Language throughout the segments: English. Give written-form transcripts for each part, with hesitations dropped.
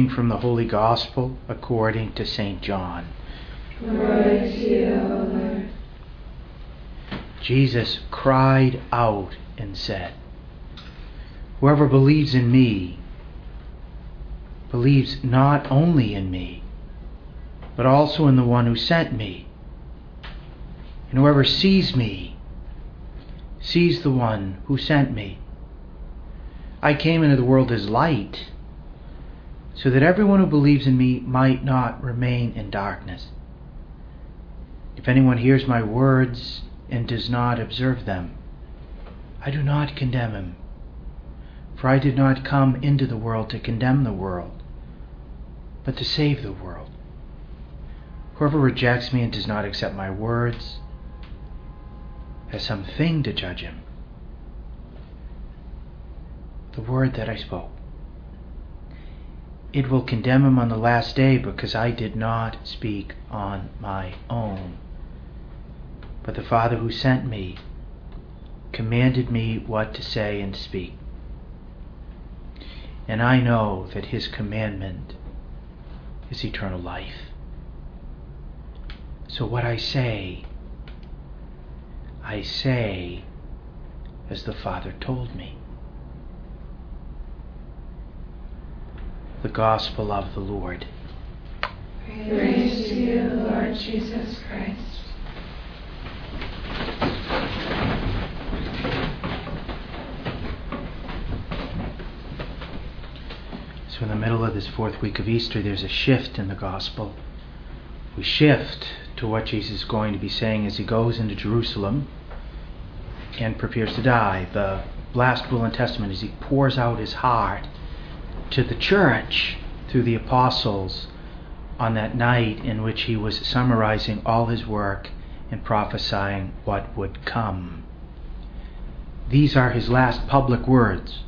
from the Holy Gospel according to St. John. Glory to you, O Lord. Jesus cried out and said, "Whoever believes in me believes not only in me, but also in the one who sent me. And whoever sees me sees the one who sent me. I came into the world as light, so that everyone who believes in me might not remain in darkness. If anyone hears my words and does not observe them, I do not condemn him. For I did not come into the world to condemn the world, but to save the world. Whoever rejects me and does not accept my words has something to judge him. The word that I spoke, it will condemn him on the last day, because I did not speak on my own, but the Father who sent me commanded me what to say and speak. And I know that his commandment is eternal life. So what I say as the Father told me." The Gospel of the Lord. Praise to you, Lord Jesus Christ. So in the middle of this fourth week of Easter, there's a shift in the Gospel. We shift to what Jesus is going to be saying as he goes into Jerusalem and prepares to die. The last will and testament, as he pours out his heart to the church through the apostles on that night in which he was summarizing all his work and prophesying what would come. These are his last public words.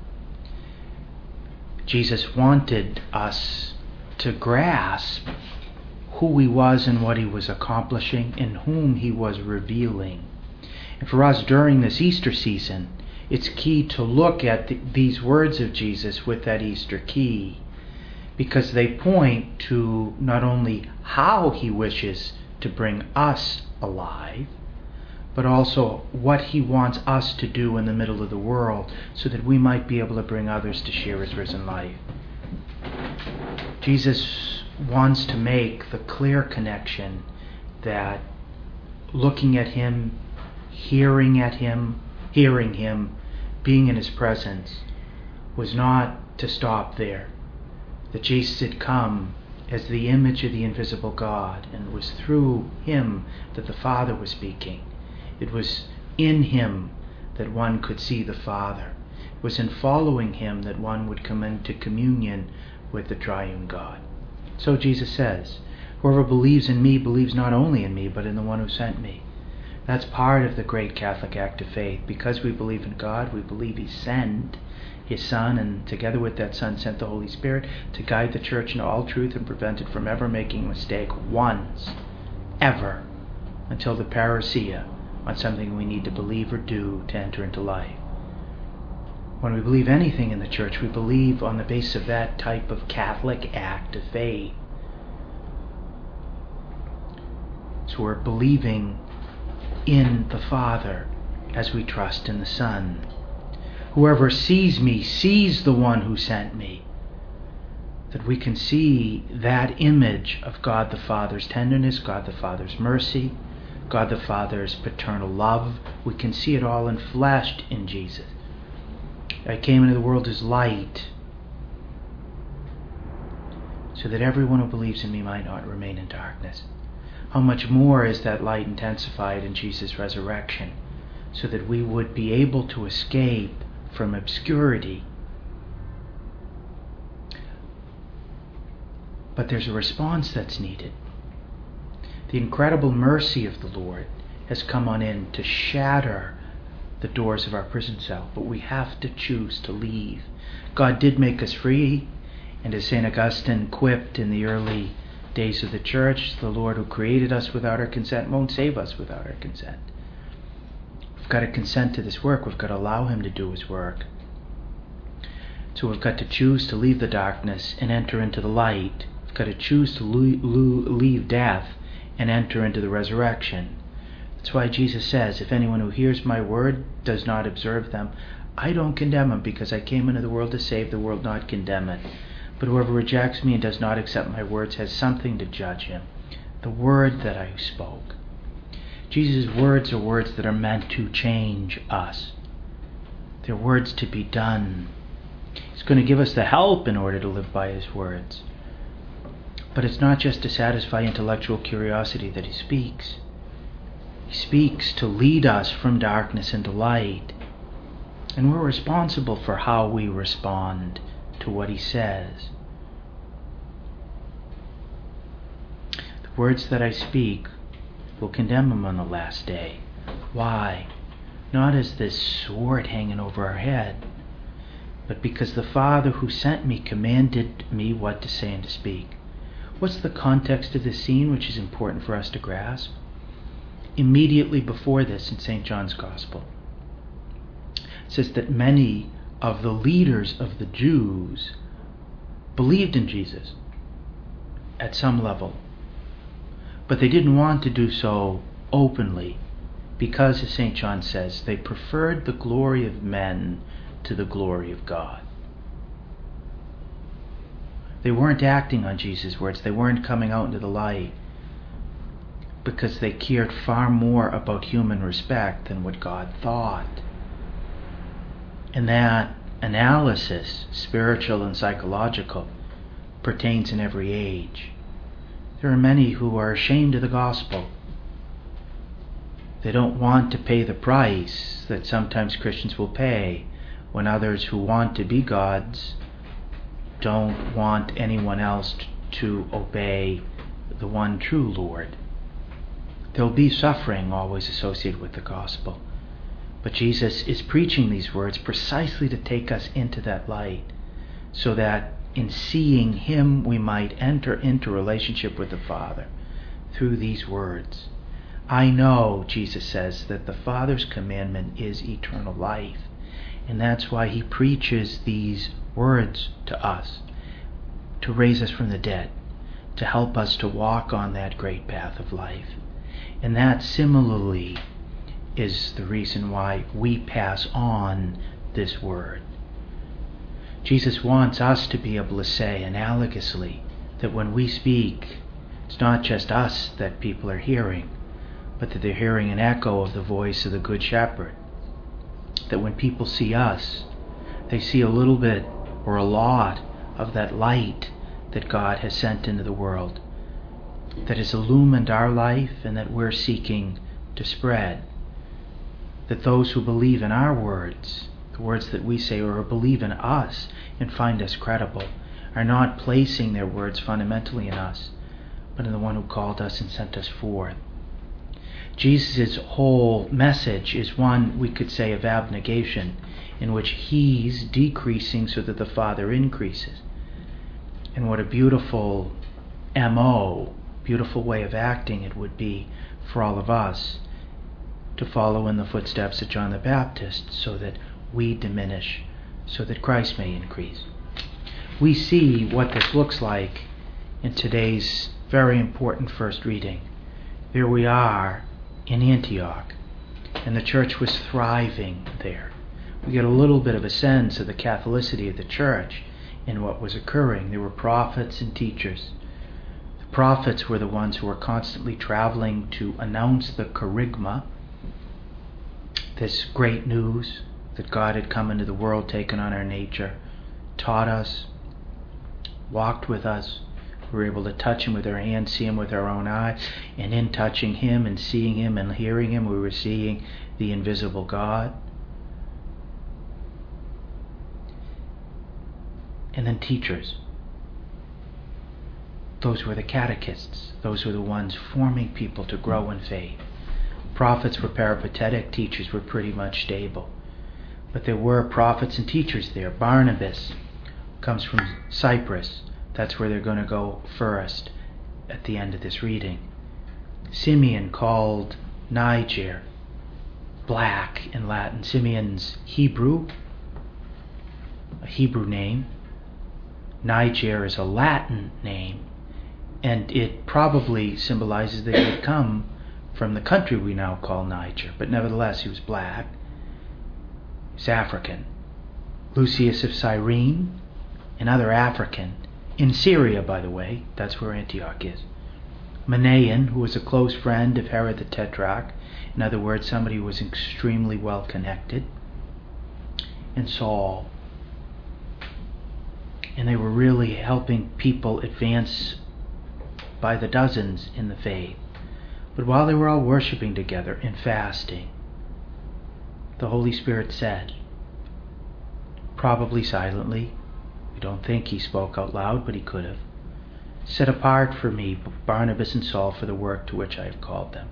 Jesus wanted us to grasp who he was and what he was accomplishing and whom he was revealing. And for us during this Easter season, it's key to look at these words of Jesus with that Easter key, because they point to not only how he wishes to bring us alive, but also what he wants us to do in the middle of the world so that we might be able to bring others to share his risen life. Jesus wants to make the clear connection that looking at him, hearing him, being in his presence was not to stop there. That Jesus had come as the image of the invisible God, and it was through him that the Father was speaking. It was in him that one could see the Father. It was in following him that one would come into communion with the triune God. So Jesus says, "Whoever believes in me believes not only in me, but in the one who sent me." That's part of the great Catholic act of faith. Because we believe in God, we believe he sent his Son, and together with that Son sent the Holy Spirit to guide the church into all truth and prevent it from ever making a mistake once, ever, until the parousia on something we need to believe or do to enter into life. When we believe anything in the church, we believe on the basis of that type of Catholic act of faith. So we're believing in the Father as we trust in the Son. Whoever sees me sees the one who sent me. That we can see that image of God the Father's tenderness, God the Father's mercy, God the Father's paternal love. We can see it all enfleshed in Jesus. I came into the world as light, so that everyone who believes in me might not remain in darkness. How much more is that light intensified in Jesus' resurrection, so that we would be able to escape from obscurity. But there's a response that's needed. The incredible mercy of the Lord has come on in to shatter the doors of our prison cell, but we have to choose to leave. God did make us free, and as St. Augustine quipped in the early days of the church, the Lord who created us without our consent won't save us without our consent. We've got to consent to this work. We've got to allow him to do his work. So we've got to choose to leave the darkness and enter into the light. We've got to choose to leave death and enter into the resurrection. That's why Jesus says, if anyone who hears my word does not observe them, I don't condemn him, because I came into the world to save the world, not condemn it. But whoever rejects me and does not accept my words has something to judge him. The word that I spoke. Jesus' words are words that are meant to change us. They're words to be done. He's going to give us the help in order to live by his words. But it's not just to satisfy intellectual curiosity that he speaks. He speaks to lead us from darkness into light. And we're responsible for how we respond to what he says. The words that I speak will condemn him on the last day. Why? Not as this sword hanging over our head, but because the Father who sent me commanded me what to say and to speak. What's the context of this scene, which is important for us to grasp? Immediately before this, in St. John's Gospel, it says that many of the leaders of the Jews believed in Jesus at some level, but they didn't want to do so openly because, as St. John says, they preferred the glory of men to the glory of God. They weren't acting on Jesus' words. They weren't coming out into the light because they cared far more about human respect than what God thought. And that analysis, spiritual and psychological, pertains in every age. There are many who are ashamed of the gospel. They don't want to pay the price that sometimes Christians will pay when others who want to be gods don't want anyone else to obey the one true Lord. There'll be suffering always associated with the gospel. But Jesus is preaching these words precisely to take us into that light, so that in seeing him we might enter into relationship with the Father through these words. I know, Jesus says, that the Father's commandment is eternal life, and that's why he preaches these words to us, to raise us from the dead, to help us to walk on that great path of life. And that similarly is the reason why we pass on this word. Jesus wants us to be able to say analogously that when we speak, it's not just us that people are hearing, but that they're hearing an echo of the voice of the Good Shepherd. That when people see us, they see a little bit or a lot of that light that God has sent into the world, that has illumined our life and that we're seeking to spread. That those who believe in our words, the words that we say, or believe in us and find us credible, are not placing their words fundamentally in us, but in the one who called us and sent us forth. Jesus' whole message is one, we could say, of abnegation, in which he's decreasing so that the Father increases. And what a beautiful MO, beautiful way of acting it would be for all of us to follow in the footsteps of John the Baptist, so that we diminish, so that Christ may increase. We see what this looks like in today's very important first reading. Here we are in Antioch, and the church was thriving there. We get a little bit of a sense of the Catholicity of the church in what was occurring. There were prophets and teachers. The prophets were the ones who were constantly traveling to announce the kerygma, this great news that God had come into the world, taken on our nature, taught us, walked with us. We were able to touch him with our hands, see him with our own eyes, and in touching him and seeing him and hearing him, we were seeing the invisible God. And then teachers. Those were the catechists. Those were the ones forming people to grow in faith. Prophets were peripatetic, teachers were pretty much stable. But there were prophets and teachers there. Barnabas comes from Cyprus. That's where they're going to go first at the end of this reading. Simeon, called Niger, black in Latin. Simeon's Hebrew. a Hebrew name. Niger is a Latin name, and it probably symbolizes that he had come from the country we now call Niger, but nevertheless he was black. He's African. Lucius of Cyrene, another African, in Syria, by the way, that's where Antioch is. Manaen, who was a close friend of Herod the Tetrarch, in other words, somebody who was extremely well connected, and Saul. And they were really helping people advance by the dozens in the faith. But while they were all worshiping together and fasting, the Holy Spirit said, probably silently, we don't think he spoke out loud, but he could have, "Set apart for me Barnabas and Saul for the work to which I have called them."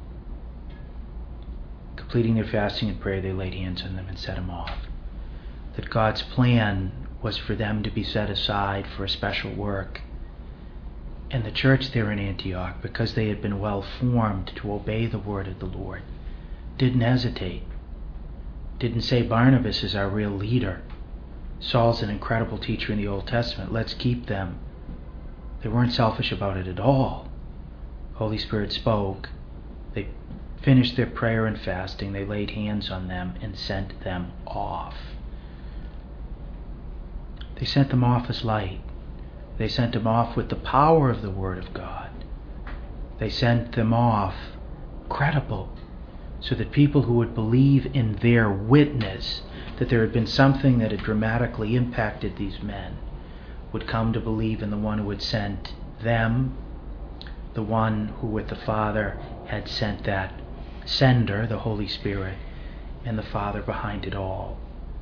Completing their fasting and prayer, they laid hands on them and set them off. That God's plan was for them to be set aside for a special work. And the church there in Antioch, because they had been well formed to obey the word of the Lord, didn't hesitate. Didn't say, Barnabas is our real leader. Saul's an incredible teacher in the Old Testament. Let's keep them. They weren't selfish about it at all. Holy Spirit spoke. They finished their prayer and fasting. They laid hands on them and sent them off. They sent them off as light. They sent them off with the power of the Word of God. They sent them off credible, so that people who would believe in their witness, that there had been something that had dramatically impacted these men, would come to believe in the one who had sent them, the one who with the Father had sent that sender, the Holy Spirit, and the Father behind it all.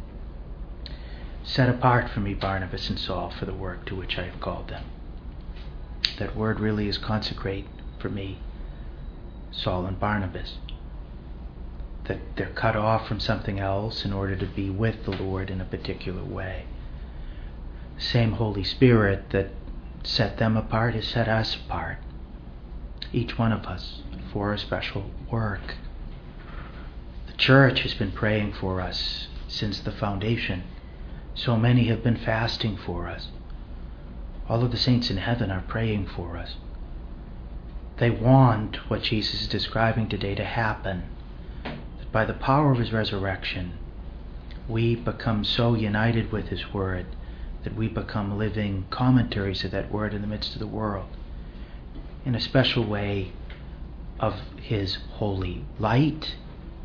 Set apart for me Barnabas and Saul for the work to which I have called them. That word really is consecrate for me, Saul and Barnabas. That they're cut off from something else in order to be with the Lord in a particular way. Same Holy Spirit that set them apart has set us apart, each one of us, for a special work. The church has been praying for us since the foundation. So many have been fasting for us. All of the saints in heaven are praying for us. They want what Jesus is describing today to happen. That by the power of his resurrection, we become so united with his word that we become living commentaries of that word in the midst of the world. In a special way of his holy light,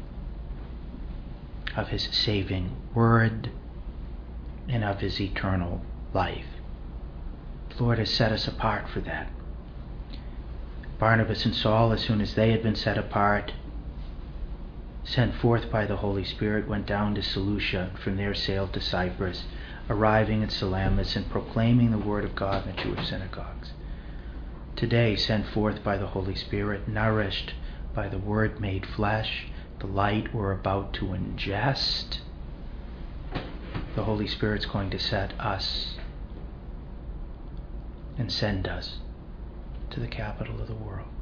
of his saving word, and of his eternal life. The Lord has set us apart for that. Barnabas and Saul, as soon as they had been set apart, sent forth by the Holy Spirit, went down to Seleucia, and from there sailed to Cyprus, arriving at Salamis and proclaiming the word of God in the Jewish synagogues. Today, sent forth by the Holy Spirit, nourished by the word made flesh, the light we're about to ingest, the Holy Spirit's going to set us and send us to the capital of the world.